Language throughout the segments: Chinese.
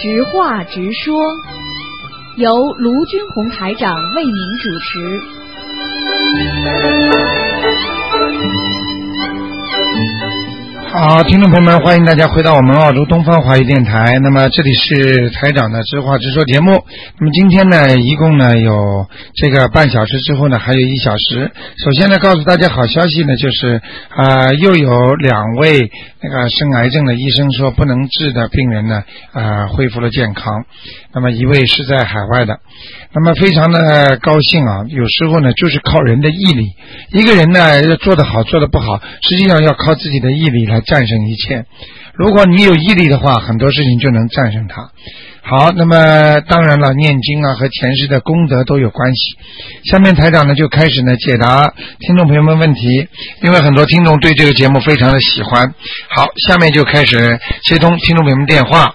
直话直说，由卢军红台长为您主持。 好，听众朋友们，欢迎大家回到我们澳洲东方华语电台。那么这里是台长的直话直说节目。那么今天呢，一共呢有这个半小时，之后呢还有1小时。首先呢，告诉大家好消息呢，就是又有2位那个生癌症的医生说不能治的病人呢恢复了健康。那么一位是在海外的。那么非常的高兴啊，有时候呢就是靠人的毅力，一个人呢做得好做得不好，实际上要靠自己的毅力来战胜一切。如果你有毅力的话，很多事情就能战胜它。好，那么当然了，念经啊和前世的功德都有关系。下面台长呢就开始呢解答听众朋友们问题，因为很多听众对这个节目非常的喜欢。好，下面就开始接通听众朋友们电话。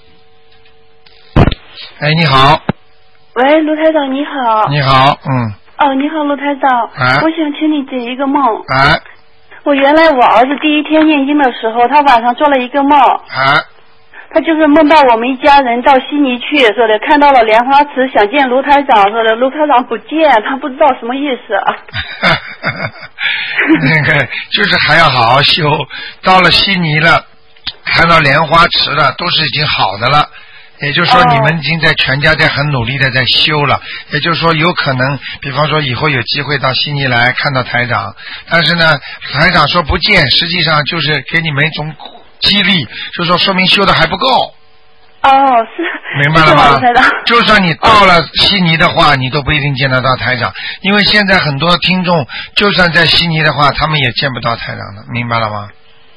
哎，你好。 喂，卢台长你好。 你好， 哦，你好，卢台长。我想请你解一个梦。我原来我儿子第一天念经的时候，他晚上做了一个梦。他就是梦到我们一家人到悉尼去，说的看到了莲花池，想见卢台长，说的卢台长不见，他不知道什么意思。 那个就是还要好好修，到了悉尼了，看到莲花池了，都是已经好的了。也就是说你们已经在全家在很努力的在修了，也就是说有可能比方说以后有机会到悉尼来看到台长，但是呢台长说不见，实际上就是给你们一种激励，就是说明修的还不够。 是明白了吗？就算你到了悉尼的话，你都不一定见得到台长，因为现在很多听众就算在悉尼的话，他们也见不到台长的，明白了吗？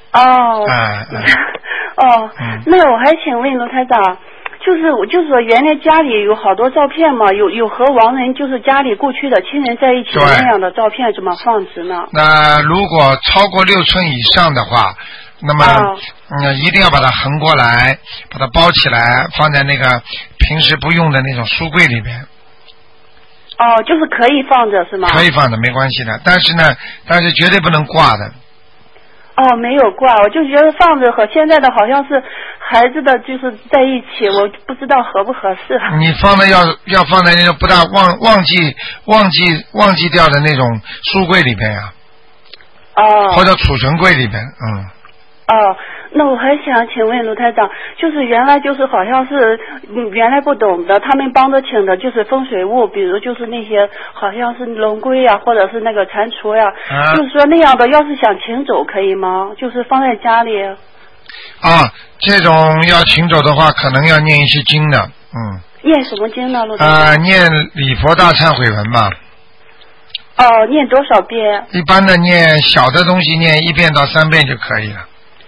那我还请问卢台长，就是说原来家里有好多照片嘛，有和亡人就是家里过去的亲人在一起那样的照片，怎么放置呢？ 那如果超过6寸以上的话，那么一定要把它横过来，把它包起来，放在那个平时不用的那种书柜里边。 就是可以放着是吗？ 可以放的，没关系的，但是绝对不能挂的。 没有挂，我就觉得放着和现在的好像是孩子的就是在一起，我不知道合不合适。 你放的要放在那种不大忘记掉的那种书柜里边呀。或者储存柜里边。 那我还想请问卢台长，就是原来就是好像是原来不懂的，他们帮着请的就是风水物，比如就是那些好像是龙龟呀，或者是那个蟾蜍呀，就是说那样的要是想请走可以吗？就是放在家里。 这种要请走的话，可能要念一些经的。 念什么经呢，卢台长？ 念礼佛大忏悔文吧。 念多少遍？一般的念小的东西念1遍到3遍就可以了。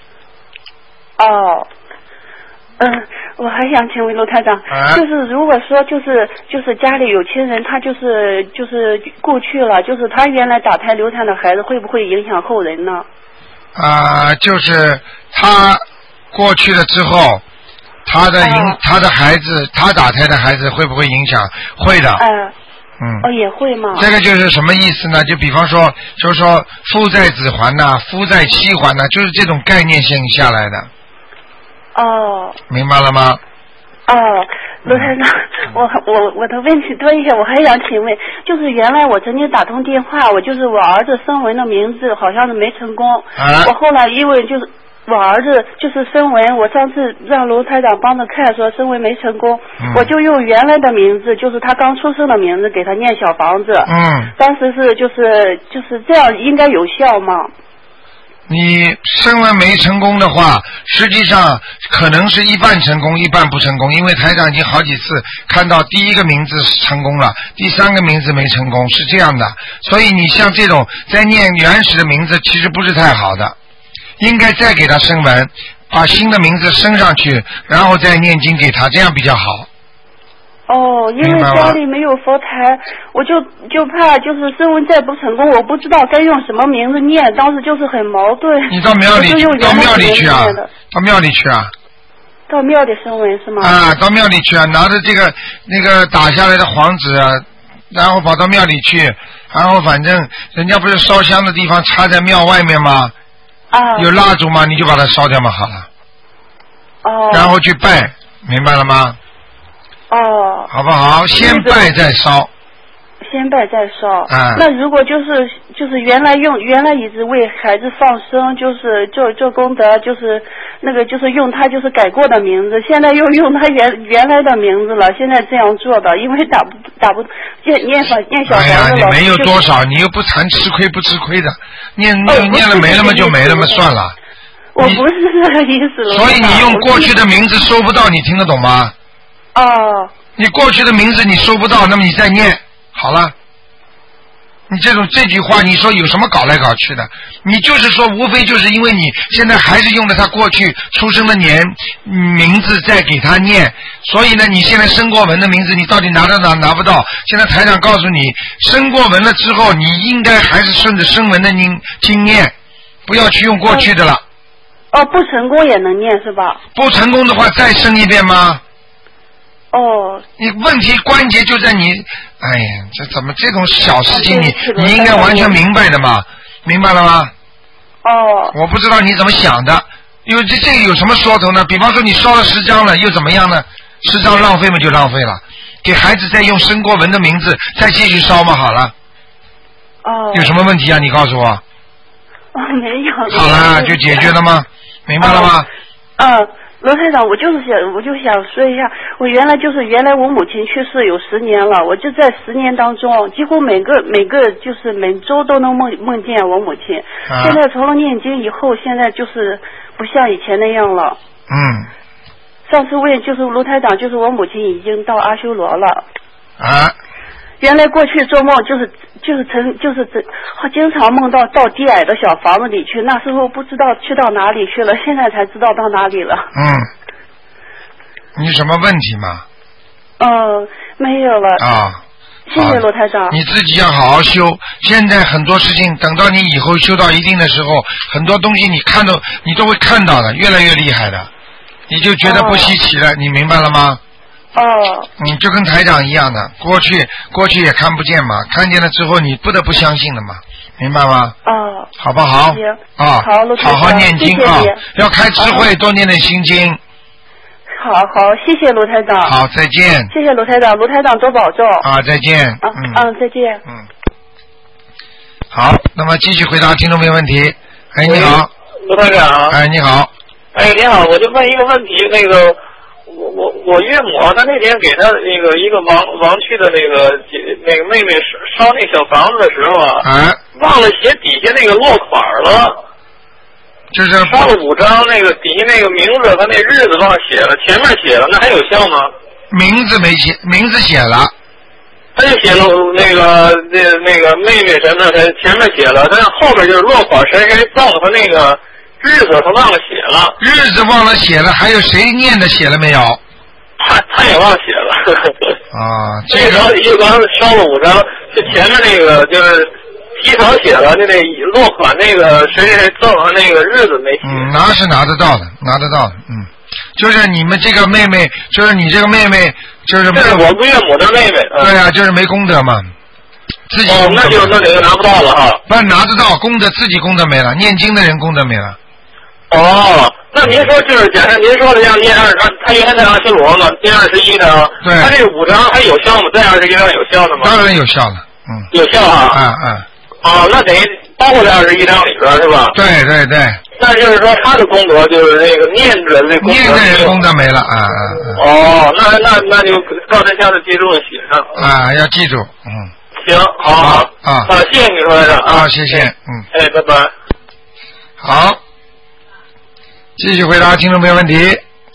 我还想请问卢台长，就是如果说就是家里有亲人，他就是过去了，就是他原来打胎流产的孩子，会不会影响后人呢？ 就是他过去了之后，他的孩子，他打胎的孩子会不会影响？会的。 也会吗？ 这个就是什么意思呢？就比方说，就是说父在子还呐，夫在妻还呐，就是这种概念性下来的。明白了吗？ 卢台长，我的问题多一些，我还想请问，就是原来我曾经打通电话，我儿子声纹的名字好像是没成功，我后来因为就是我儿子就是声纹，我上次让卢台长帮着看说声纹没成功，我就用原来的名字，就是他刚出生的名字给他念小房子。当时是就是这样，应该有效吗？ 你声纹没成功的话，实际上可能是一半成功一半不成功，因为台长已经好几次看到第一个名字成功了，第3个名字没成功，是这样的。所以你像这种在念原始的名字其实不是太好的，应该再给他声纹，把新的名字升上去，然后再念经给他，这样比较好。 因为家里没有佛台，我就怕就是声纹再不成功，我不知道该用什么名字念，当时就是很矛盾。 你到庙里去啊？到庙里去啊？ 到庙里声纹是吗？ 到庙里去啊，拿着这个那个打下来的黄纸啊，然后跑到庙里去，然后反正人家不是烧香的地方插在庙外面吗？有蜡烛吗？你就把它烧掉嘛好了。然后去拜， 明白了吗？ 哦。 好不好？先拜再烧。 先拜再烧。 啊。 那如果就是原来一直为孩子放生，就是做功德，就是那个就是用他就是改过的名字，现在又用他原来的名字了，现在这样做的，因为打不念小房子。哎呀， 你没有多少，你又不谈吃亏不吃亏的，念了没了嘛就没了嘛，算了。 我不是这个意思了。 所以你用过去的名字收不到，你听得懂吗？ 哦。 你过去的名字你收不到，那么你再念好了。你这句话，你说有什么搞来搞去的？你就是说，无非就是因为你现在还是用了他过去出生的年名字在给他念，所以呢，你现在申过文的名字，你到底拿得到拿不到？现在台长告诉你，申过文了之后，你应该还是顺着申文的经念，不要去用过去的了。 哦，不成功也能念是吧？ 不成功的话，再申一遍吗？ 哦。 你问题关节就在你，哎呀，这怎么这种小事情你应该完全明白的嘛，明白了吗？ 哦。 我不知道你怎么想的，因为这个有什么说头呢？比方说你烧了10张了，又怎么样呢？10张浪费嘛就浪费了，给孩子再用申过文的名字再继续烧嘛好了。 哦。 有什么问题啊？你告诉我。 哦，没有。 好了，就解决了吗？明白了吗？ 罗台长，我就想说一下，我原来我母亲去世有10年了，我就在10年当中，几乎每个就是每周都能梦见我母亲。现在除了念经以后，现在就是不像以前那样了。上次问就是卢台长，就是我母亲已经到阿修罗了。原来过去做梦就是经常梦到低矮的小房子里去，那时候不知道去到哪里去了，现在才知道到哪里了。 你什么问题吗？ 没有了。谢谢罗台长。 你自己要好好修，现在很多事情等到你以后修到一定的时候，很多东西你都会看到的，越来越厉害的，你就觉得不稀奇了，你明白了吗？你就跟台长一样的，过去也看不见嘛，看见了之后你不得不相信的嘛，明白吗？好不好？ 行。 好好念经啊，要开智慧，多念点心经。 好，谢谢卢台长。 好，再见。 谢谢卢台长，卢台长多保重。 再见。 再见。 好，那么继续回答听众朋友问题。你好。 卢台长。 你好。 你好，我就问一个问题，那个。我岳母她那天给她那个一个亡去的那个妹妹烧那小房子的时候忘了写底下那个落款了， 就是烧了5张，那个底下那个名字和那日子忘了写了，前面写了，那还有效吗？ 名字没写，名字写了， 他就写了那个妹妹什么的，前面写了，但是后边就是落款谁赠和那个。日子他忘了写了， 日子忘了写了，还有谁念的写了没有？ 他也忘写了。 这个一刚烧了5张，就前面那个就是提成写了，那落款那个谁赠和那个日子没写。 是拿得到的，就是你们这个妹妹，就是你这个妹妹，就是这是我岳母的妹妹。 对呀，就是没功德嘛。自己那就拿不到了哈。 不拿得到，功德自己功德没了，念经的人功德没了。 那您说就是假设您说的像念20张，他原来在阿修罗嘛，念21张， 对， 他这5张还有效吗？在21张有效的吗？ 当然有效了， 有效啊。那等于包括在21张里边是吧？ 对。 那就是说他的功德就是那个念的那功德， 念的人功德没了那就照这下子记住写上要记住， 行，好，谢谢你说的谢谢， 拜拜。 好。继续回答听众朋友问题。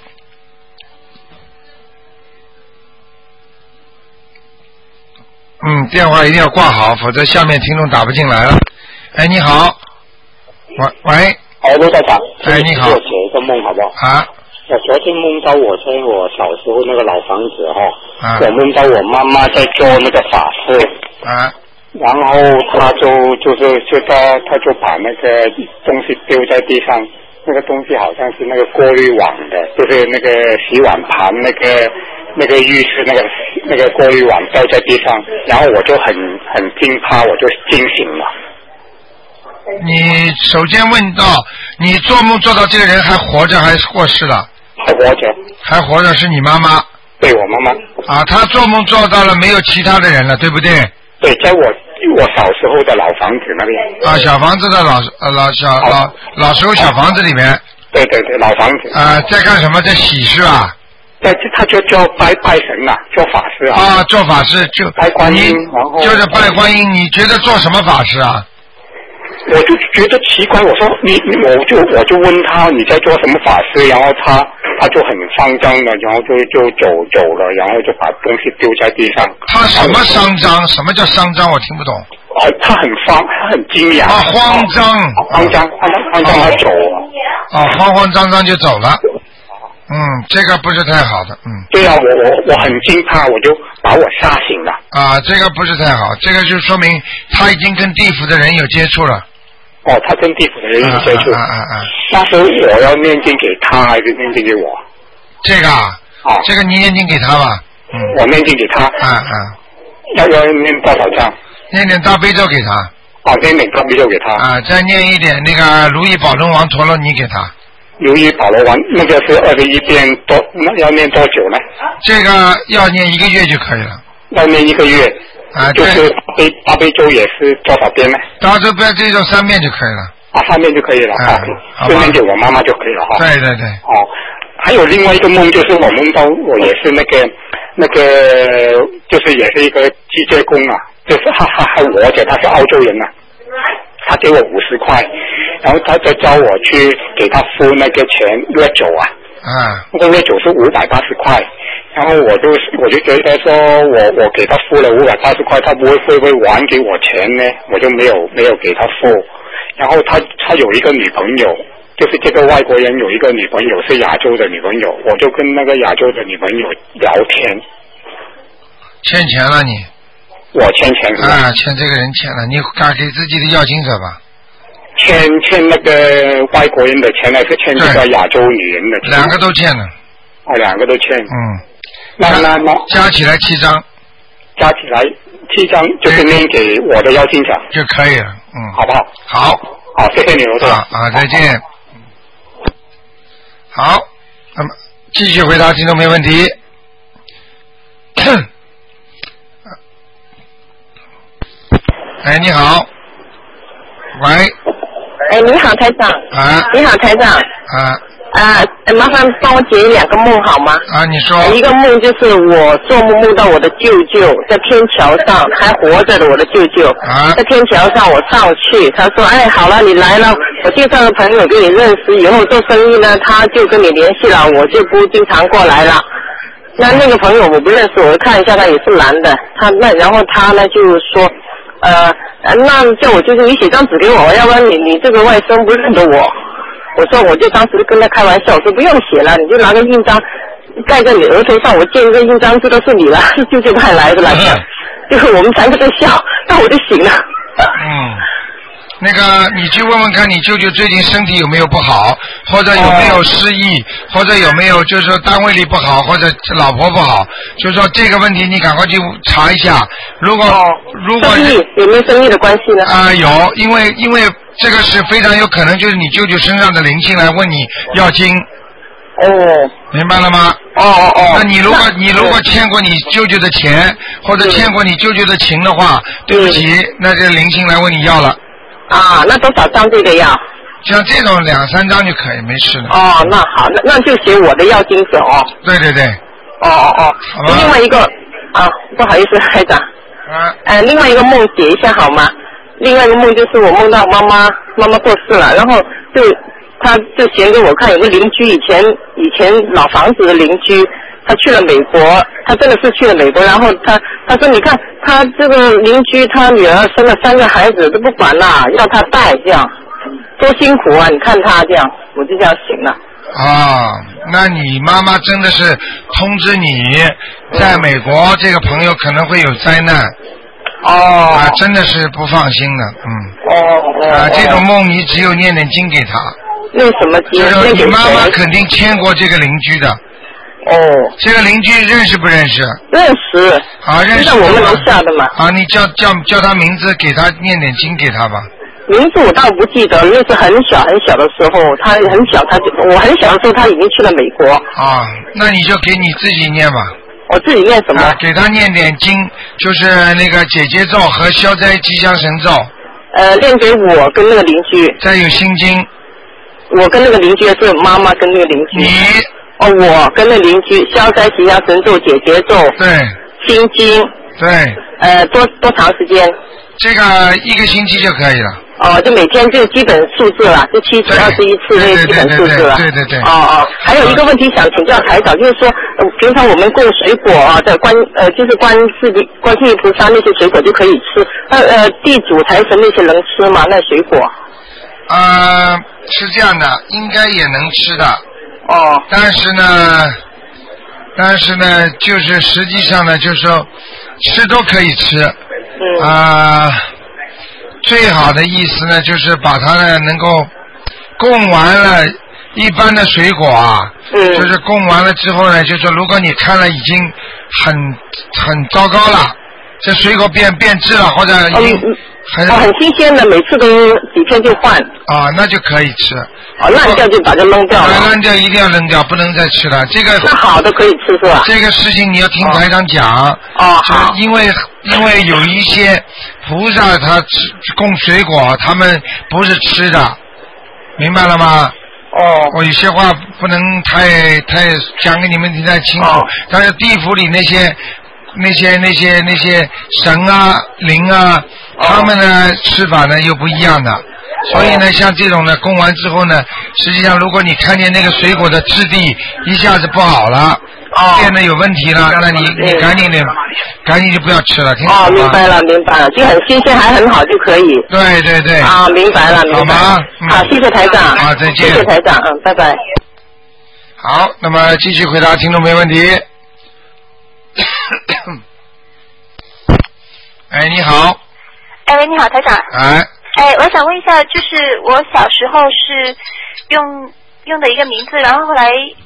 电话一定要挂好，否则下面听众打不进来了。你好。喂。 卢台长。 你好。 我解一个梦好不好？我昨天梦到我在我小时候那个老房子我梦到我妈妈在做那个法事然后他就把那个东西丢在地上。那个东西好像是那个过滤网的，就是那个洗碗盘那个浴室那个过滤网掉在地上，然后我就很惊怕，我就惊醒了。 你首先问到，你做梦做到这个人还活着还是过世了？ 还活着。 还活着是你妈妈？ 对，我妈妈。 啊，她做梦做到了没有其他的人了，对不对？ 对，在我小时候的老房子那边。 啊，小房子的老时候小房子里面。 对，老房子。 在干什么？在洗是吧？ 他就叫拜神啊，做法事啊。 啊，做法事就拜观音，然后就是拜观音。你觉得做什么法事啊？ 我就觉得奇怪，我说我就问他你在做什么法事，然后他就很慌张的，然后就走了，然后就把东西丢在地上。 他什么慌张？什么叫慌张？我听不懂。 他很惊讶。 啊，慌张， 他走了。 啊，慌张就走了。这个不是太好的。 对啊，我很惊怕，我就把我吓醒了。 啊，这个不是太好，这个就说明他已经跟地府的人有接触了。 哦，他跟地府的人有接触。那时候我要念经给他还是念经给我？ 这个这个你念经给他吧。 我念经给他。要念多少章？ 念点大悲咒给他。 念点大悲咒给他。 再念一点那个如意宝龙王陀罗尼给他。 如意宝罗王那个是21遍多，那要念多久呢？ 这个要念1个月就可以了。 要念1个月。就是大悲咒也是多少遍呢？ 大悲咒3遍就可以了。 3遍就可以了。就念给我妈妈就可以了哈。 对。 还有另外一个梦，就是我梦到我也是那个就是也是一个机械工啊，就是他还活着，他是澳洲人啊。他给我50块，然后他就叫我去给他付那个钱月酒啊。那个月酒是580块，然后我就觉得说我给他付了580块，他会不会还给我钱呢？我就没有给他付。然后他有一个女朋友，就是这个外国人有一个女朋友是亚洲的女朋友，我就跟那个亚洲的女朋友聊天。 欠钱了你？ 我欠钱是吧？ 欠这个人钱了，你赶给自己的要经者吧。 欠那个外国人的钱，还是欠这个亚洲女人的钱？2 个都欠了。 2个都欠。那加起来7张。 加起来7张，就是念给我的要经者就可以了。 好不好？好，谢谢你，罗总。 再见。好，那么继续回答听众没问题。你好。喂。 你好，台长。你好，台长。麻烦帮我解2个梦好吗？ 你说。 一个梦就是我做梦到我的舅舅在天桥上还活着的，我的舅舅在天桥上，我上去，他说好了，你来了，我介绍个朋友给你认识，以后做生意呢他就跟你联系了，我就不经常过来了。那个朋友我不认识，我看一下他也是男的，然后他呢就说那叫我就是你写张纸给我，要不然你这个外甥不认得我。我说我就当时跟他开玩笑，我说不用写了，你就拿个印章盖在你额头上，我见一个印章知道是你了，是舅舅派来的了。就是我们3个在笑，那我就醒了。 那个你去问问看你舅舅最近身体有没有不好，或者有没有失忆，或者有没有就是说单位里不好，或者老婆不好，就是说这个问题你赶快去查一下。如果生意有没有生意的关系呢？ 有，因为这个是非常有可能就是你舅舅身上的灵性来问你要经。明白了吗？那你如果欠过你舅舅的钱，或者欠过你舅舅的情的话，对不起，那这灵性来问你要了。 那多少张这个要？ 像这种2、3张就可以，没事的。 那好，那就写我的要经者哦。 对。 好吧。另外一个不好意思，台长。另外一个梦解一下好吗？另外一个梦就是我梦到妈妈过世了，然后他就写给我看，有个邻居以前老房子的邻居，他去了美国，他真的是去了美国，然后他说你看他这个邻居他女儿生了3个孩子都不管啦，要他带，这样多辛苦啊，你看他这样，我就这样醒了。 那你妈妈真的是通知你在美国这个朋友可能会有灾难。真的是不放心的。这种梦你只有念点经给他。 念什么经？ 就是你妈妈肯定牵过这个邻居的。这个邻居认识不认识？ 认识。认识。在我们楼下的嘛。 你叫他名字，给他念点经给他吧。 名字我倒不记得，那是很小很小的时候，他很小，我很小的时候他已经去了美国。 啊，那你就给你自己念吧。 我自己念什么？ 给他念点经，就是那个解结咒和消灾吉祥神咒。 念给我跟那个邻居。 再有心经。 我跟那个邻居是妈妈跟那个邻居。 你。 我跟那邻居消灾吉祥神咒、解结咒。 对。 心经。 对。 多长时间？ 这个1个星期就可以了。 就每天就基本数字了，就7次、21次那基本数字了。 对。 还有一个问题想请教台长，就是说，平常我们供水果啊，在就是观世音菩萨那些水果就可以吃，地主财神那些能吃吗？那水果？ 是这样的，应该也能吃的。但是呢，就是实际上呢，就是说吃都可以吃。最好的意思呢，就是把它呢能够供完了，一般的水果啊，就是供完了之后呢，就是说如果你看了已经很糟糕了，这水果变质了或者已经很新鲜的，每次都几天就换。 那就可以吃。 烂掉就把它扔掉了。 烂掉一定要扔掉，不能再吃了。这个那好的可以吃是吧？ 这个事情你要听台长讲。 好。 因为有一些菩萨他供水果，他们不是吃的，明白了吗？我有些话不能太讲给你们听太清楚。但是地府里那些神啊灵啊，他们呢吃法呢又不一样的。所以呢，像这种呢，供完之后呢，实际上如果你看见那个水果的质地一下子不好了，变得有问题了，那你赶紧就不要吃了，听懂吗？ 明白了，就很新鲜还很好就可以。 对。 明白了。 好吗？ 好，谢谢台长。 好，再见。 谢谢台长，拜拜。 好，那么继续回答听众没问题。你好。 你好，台长。我想问一下，就是我小时候是用的一个名字，然后后来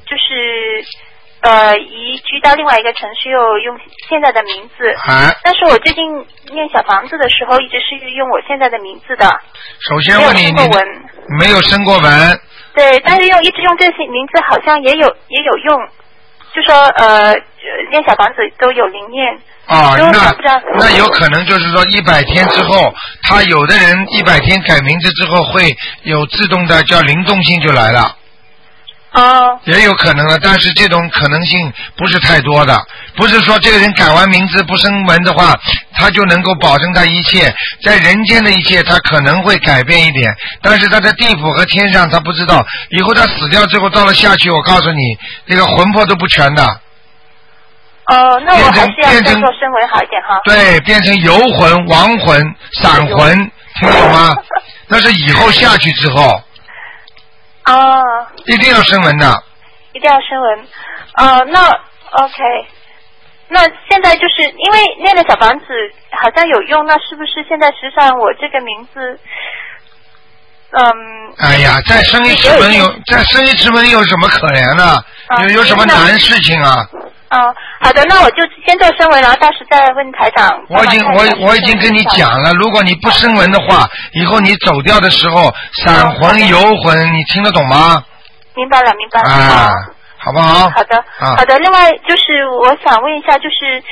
就是移居到另外一个城市，又用现在的名字。但是我最近念小房子的时候，一直是用我现在的名字的。 首先问你，没有生过文。 对，但是一直用这些名字，好像也有用，就说念小房子都有灵验。那有可能就是说100天之后，他有的人100天改名字之后会有自动的叫灵动性就来了。也有可能的，但是这种可能性不是太多的。不是说这个人改完名字不生文的话，他就能够保证他一切在人间的一切，他可能会改变一点，但是他在地府和天上他不知道，以后他死掉之后到了下去，我告诉你，这个魂魄都不全的。那我还是要再做声纹好一点哈。 对，变成游魂、亡魂、散魂，听懂吗？那是以后下去之后。一定要声纹的。一定要声纹。 那 OK。那现在就是因为念的小房子好像有用，那是不是现在实际上我这个名字？ 哎呀，再生一次文有什么可怜的？有什么难事情啊？ 好的，那我就先做声纹，然后到时再问台长。 我已经跟你讲了，如果你不声纹的话，以后你走掉的时候，散魂游魂，你听得懂吗？ 明白了。 好不好？ 好的。另外就是我想问一下，就是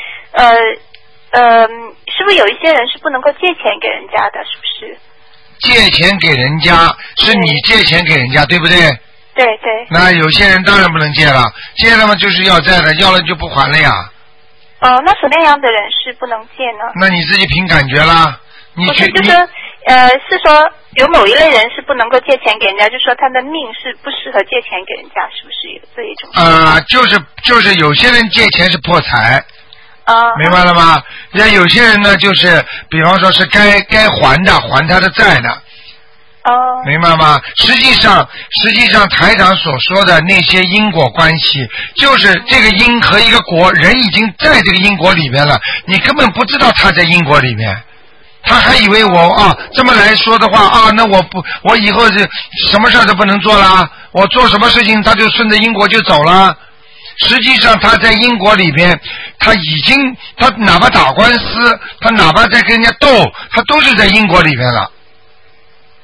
是不是有一些人是不能够借钱给人家的？是不是？ 借钱给人家是你借钱给人家，对不对？ 对。 那有些人当然不能借了，借了嘛就是要债的，要了就不还了呀。 那什么样的人是不能借呢？ 那你自己凭感觉啦。 是说有某一类人是不能够借钱给人家，就是说他的命是不适合借钱给人家，是不是有这一种？ 就是有些人借钱是破财。明白了吗？有些人呢，就是比方说是该还的，还他的债的。明白吗？实际上台长所说的那些因果关系，就是这个因和一个果，人已经在这个因果里面了，你根本不知道他在因果里面，他还以为我这么来说的话那我以后是什么事都不能做啦，我做什么事情他就顺着因果就走了。实际上他在因果里边，他哪怕打官司，他哪怕在跟人家斗，他都是在因果里边了。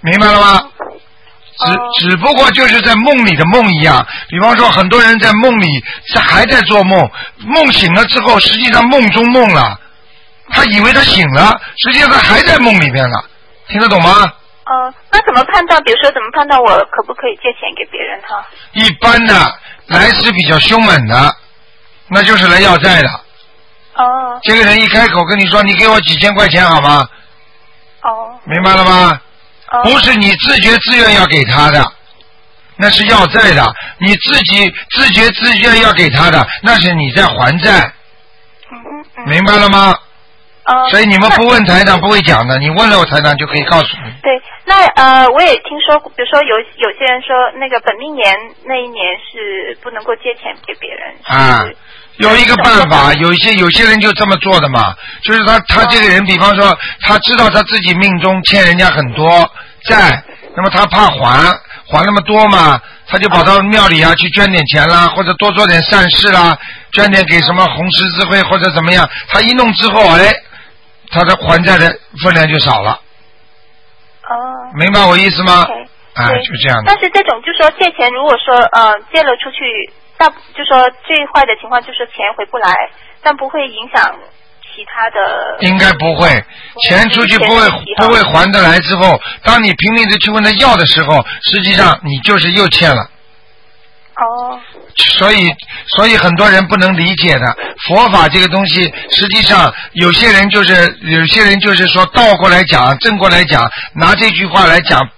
明白了吗？只不过就是在梦里的梦一样，比方说很多人在梦里还在做梦，梦醒了之后，实际上梦中梦了，他以为他醒了，实际上他还在梦里面了，听得懂吗？ 那怎么判断？比如说怎么判断我可不可以借钱给别人哈？ 一般的来势比较凶猛的，那就是来要债的。这个人一开口跟你说，你给我几千块钱好吗？明白了吗？不是你自觉自愿要给他的，那是要债的；你自己自觉自愿要给他的，那是你在还债。明白了吗？所以你们不问台长不会讲的，你问了我台长就可以告诉你。 对，那我也听说，比如说有些人说那个本命年那一年是不能够借钱给别人。 有一个办法，有些人就这么做的嘛，就是他这个人，比方说他知道他自己命中欠人家很多债，那么他怕还那么多嘛，他就跑到庙里去捐点钱啦，或者多做点善事啦，捐点给什么红十字会或者怎么样，他一弄之后，他的还债的分量就少了。明白我意思吗？就这样的。 但是这种就说借钱，如果说借了出去，就说最坏的情况就是钱回不来，但不会影响其他的。应该不会， 钱出去不会还得来之后，当你拼命的去问他要的时候，实际上你就是又欠了。所以很多人不能理解的佛法这个东西，实际上有些人就是说倒过来讲，正过来讲，拿这句话来讲，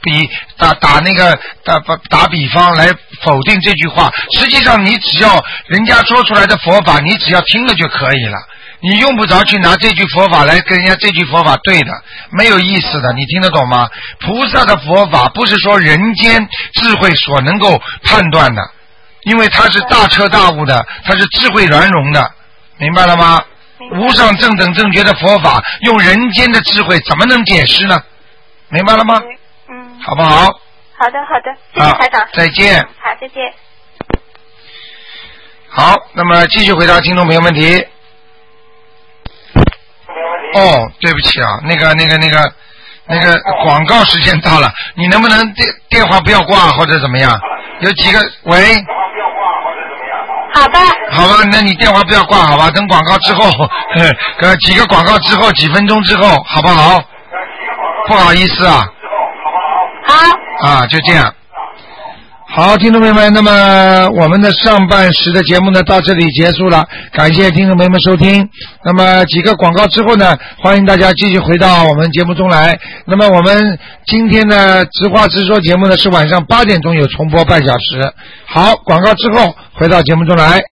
打比方来否定这句话。实际上你只要人家说出来的佛法，你只要听了就可以了，你用不着去拿这句佛法来跟人家这句佛法对的，没有意思的，你听得懂吗？菩萨的佛法不是说人间智慧所能够判断的，因为它是大彻大悟的，它是智慧圆融的，明白了吗？无上正等正觉的佛法，用人间的智慧怎么能解释呢？明白了吗？好不好？ 好的，谢谢台长。 再见。 好，再见。 好，那么继续回答听众朋友问题。对不起啊，那个广告时间到了，你能不能电话不要挂或者怎么样？有几个喂？ 好的。 好吧，那你电话不要挂，好吧？等广告之后，几个广告之后，几分钟之后，好不好？不好意思啊。好。就这样。好，听众朋友们，那么我们的上半时的节目呢到这里结束了，感谢听众朋友们收听。那么几个广告之后呢，欢迎大家继续回到我们节目中来。那么我们今天的直话直说节目呢是晚上8点钟有重播半小时。好，广告之后回到节目中来。